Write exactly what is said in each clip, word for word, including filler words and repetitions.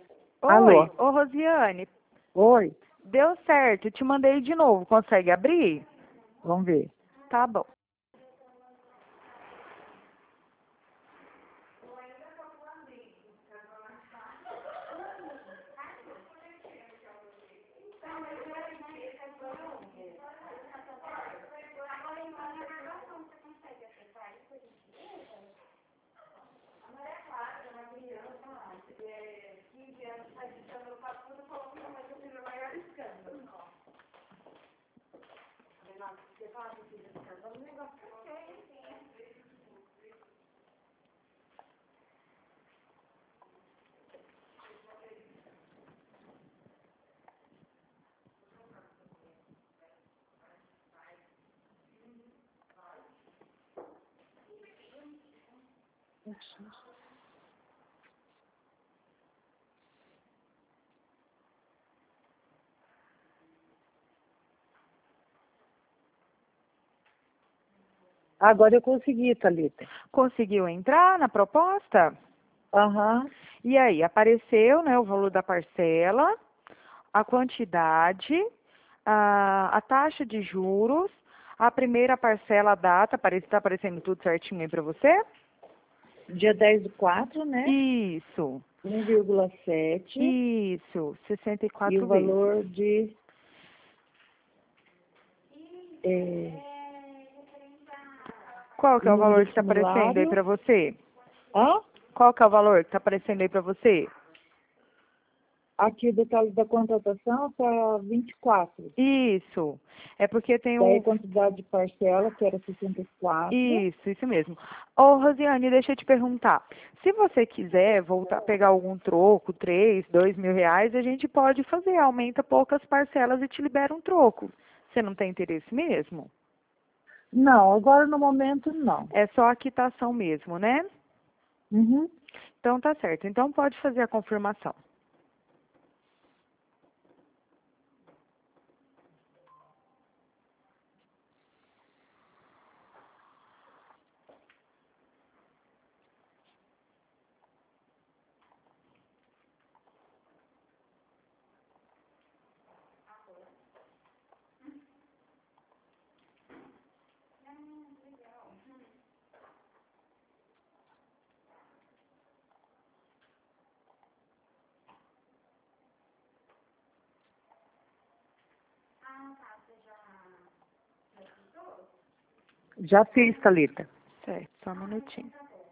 Oi, Alô? ô Rosiane, Oi? deu certo, te mandei de novo, consegue abrir? Vamos ver. Tá bom. Agora eu consegui, Thalita. Conseguiu entrar na proposta? Aham. E aí, apareceu, né, o valor da parcela, a quantidade, a, a taxa de juros, a primeira parcela, a data, está aparecendo tudo certinho aí para você? Dia dez do quatro, né? Isso, um vírgula sete. isso, sessenta e E quatro o vezes. valor de... É, Qual que é o número valor do que está aparecendo aí formulário. para você? Hã? Qual que é o valor que está aparecendo aí para você? Aqui o detalhe da contratação está vinte e quatro. Isso, é porque tem Daí a o... quantidade de parcela, que era sessenta e quatro. Isso, isso mesmo. Ô, Rosiane, deixa eu te perguntar. Se você quiser voltar a pegar algum troco, três, dois mil reais, a gente pode fazer. Aumenta poucas parcelas e te libera um troco. Você não tem interesse mesmo? Não, agora no momento não. É só a quitação mesmo, né? Uhum. Então tá certo. Então pode fazer a confirmação. Já fiz, Thalita. Certo, só um minutinho.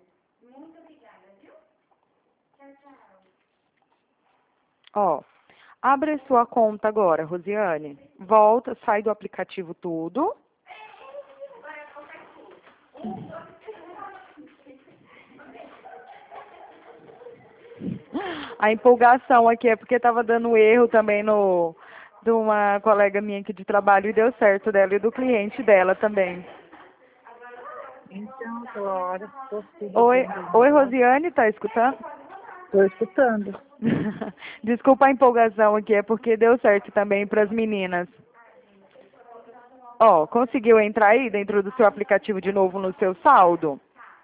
Ó, abre a sua conta agora, Rosiane. Volta, sai do aplicativo tudo. A empolgação aqui é porque estava dando erro também no de uma colega minha aqui de trabalho e deu certo dela e do cliente dela também. Então, agora, estou Oi, oi Rosiane, tá escutando? Estou escutando. Desculpa a empolgação aqui, é porque deu certo também para as meninas. Ó, conseguiu entrar aí dentro do seu aplicativo de novo no seu saldo?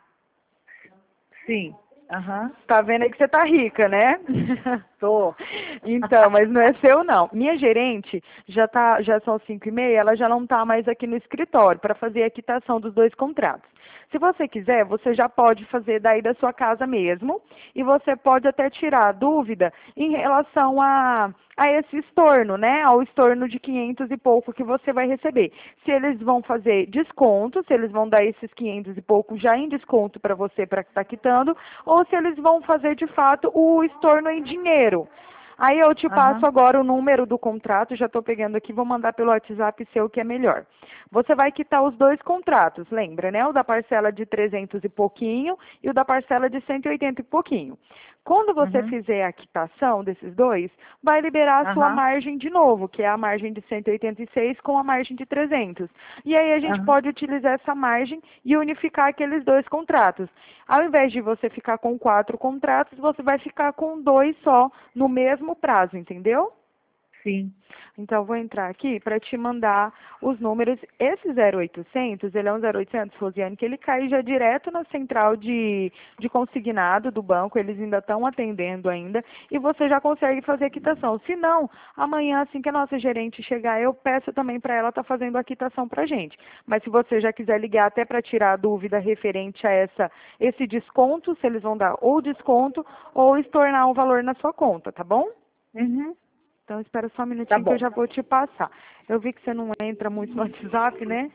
Sim. Aham. Tá vendo aí que você tá rica, né? Tô. Então, mas não é seu não. Minha gerente já tá, já são cinco e meia, ela já não tá mais aqui no escritório para fazer a quitação dos dois contratos. Se você quiser, você já pode fazer daí da sua casa mesmo e você pode até tirar dúvida em relação a, a esse estorno, né? Ao estorno de quinhentos e pouco que você vai receber. Se eles vão fazer desconto, se eles vão dar esses quinhentos e pouco já em desconto para você para estar quitando, ou se eles vão fazer de fato o estorno em dinheiro. Aí eu te passo Aham. agora o número do contrato, já estou pegando aqui, vou mandar pelo WhatsApp seu que é melhor. Você vai quitar os dois contratos, lembra, né? O da parcela de trezentos e pouquinho e o da parcela de cento e oitenta e pouquinho. Quando você Uhum. fizer a quitação desses dois, vai liberar a sua Aham. margem de novo, que é a margem de cento e oitenta e seis com a margem de trezentos. E aí a gente Aham. pode utilizar essa margem e unificar aqueles dois contratos. Ao invés de você ficar com quatro contratos, você vai ficar com dois só no mesmo prazo, entendeu? Sim. Então, eu vou entrar aqui para te mandar os números. Esse zero oitocentos, ele é um zero oitocentos, Rosiane, que ele cai já direto na central de, de consignado do banco, eles ainda estão atendendo ainda, e você já consegue fazer a quitação. Se não, amanhã, assim que a nossa gerente chegar, eu peço também para ela estar fazendo a quitação para a gente. Mas se você já quiser ligar até para tirar a dúvida referente a essa, esse desconto, se eles vão dar ou desconto ou estornar um valor na sua conta, tá bom? Uhum. Então, espera só um Tá minutinho que eu bom. já vou te passar. Eu vi que você não entra muito no WhatsApp, né?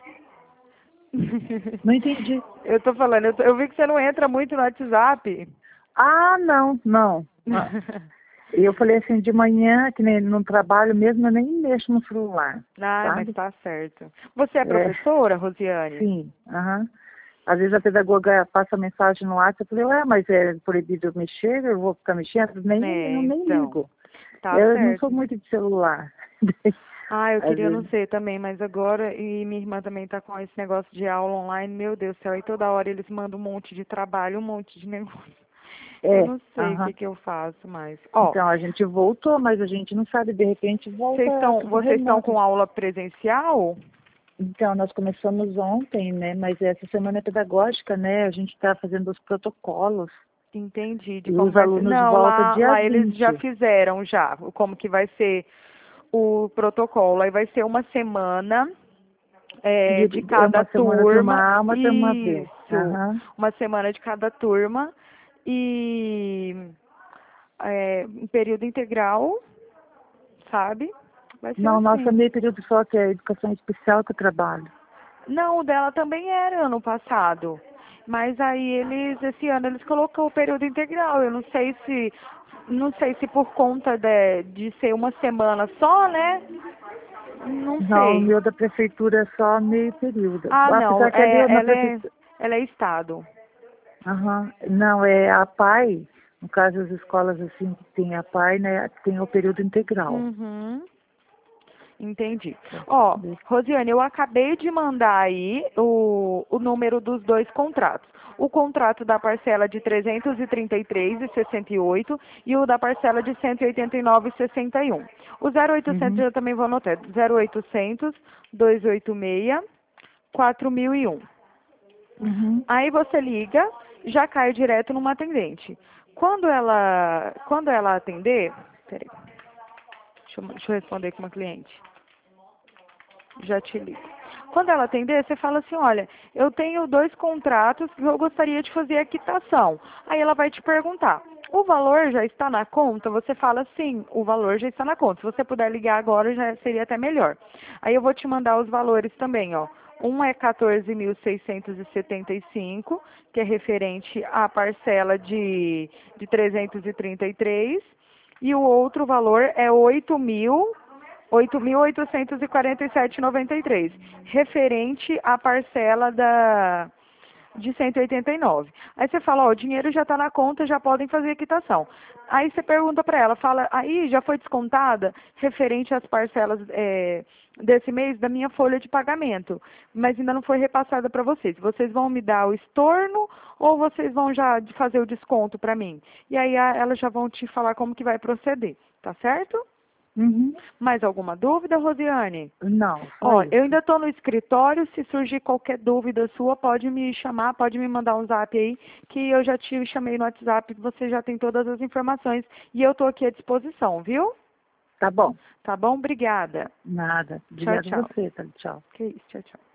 Não entendi. Eu tô falando, eu, tô- eu vi que você não entra muito no WhatsApp. Ah, não, não. Ah, eu falei assim, de manhã, que nem no trabalho mesmo, eu nem mexo no celular, Ai, mas sabe? tá certo. Você é É, professora, Rosiane? sim, aham. Às vezes a pedagoga passa mensagem no WhatsApp, eu falei, ué, mas é proibido eu mexer, eu vou ficar mexendo? Nem, É, eu nem então. ligo. Tá Eu não sou certo. muito de celular. Ah, eu Às queria não vezes, ser também, mas agora, e minha irmã também tá com esse negócio de aula online, meu Deus do céu, e toda hora eles mandam um monte de trabalho, um monte de negócio. Eu é, não sei o aham. que que eu faço mais. Ó, Então, a gente voltou, mas a gente não sabe, de repente volta vocês estão, tudo vocês estão remoto. com aula presencial? Então, nós começamos ontem, né? Mas essa semana é pedagógica, né? A gente está fazendo os protocolos. Entendi, de E como os vai ser. alunos Não, voltam lá, dia lá eles já vinte. fizeram já, o- como que vai ser o protocolo. Aí vai ser uma semana é, De, de é cada uma semana turma turma. A, uma turma B. Isso, Aham. uma semana de cada turma. E é, em período integral, sabe? Vai ser Não, nossa assim. meio período só que é educação especial que eu trabalho. Não, o dela também era ano passado. Mas aí eles, esse ano, eles colocou o período integral. Eu não sei se, não sei se por conta de, de ser uma semana só, né? Não Não, o sei. meu da prefeitura é só meio período. Ah, não, Apesar que ali é, na ela é, prefeitura. ela é estado. Aham. Não, é a P A I, no caso as escolas assim que tem a P A I, né? Tem o período integral. Uhum. Entendi. Ó, Rosiane, eu acabei de mandar aí o, o número dos dois contratos. O contrato da parcela de trezentos e trinta e três reais e sessenta e oito centavos e o da parcela de cento e oitenta e nove reais e sessenta e um centavos. O zero oitocentos Uhum. eu também vou anotar. zero oitocentos, duzentos e oitenta e seis, quatro mil e um. Uhum. Aí você liga, já cai direto numa atendente. Quando ela, quando ela atender, peraí, deixa eu, deixa eu responder com uma cliente. Já te ligo. Quando ela atender, você fala assim, olha, eu tenho dois contratos e eu gostaria de fazer a quitação. Aí ela vai te perguntar, o valor já está na conta? Você fala, sim, o valor já está na conta. Se você puder ligar agora, já seria até melhor. Aí eu vou te mandar os valores também, ó. Um é quatorze mil seiscentos e setenta e cinco, que é referente à parcela de, de trezentos e trinta e três, e o outro valor é oito mil oito mil oitocentos e quarenta e sete reais e noventa e três, referente à parcela da de cento e oitenta e nove. Aí você fala, ó, o dinheiro já está na conta, já podem fazer a quitação. Aí você pergunta para ela, fala, aí já foi descontada referente às parcelas é, desse mês da minha folha de pagamento, mas ainda não foi repassada para vocês. Vocês vão me dar o estorno ou vocês vão já fazer o desconto para mim? E aí a- elas já vão te falar como que vai proceder, tá certo? Uhum. Mais alguma dúvida, Rosiane? Não, só Ó, eu isso. ainda estou no escritório, se surgir qualquer dúvida sua, pode me chamar, pode me mandar um zap aí, que eu já te chamei no WhatsApp, você já tem todas as informações e eu estou aqui à disposição, viu? Tá bom. Tá bom? Obrigada. Nada. Tchau, Obrigada a tchau. você, tá? Tchau. Que isso, tchau, tchau.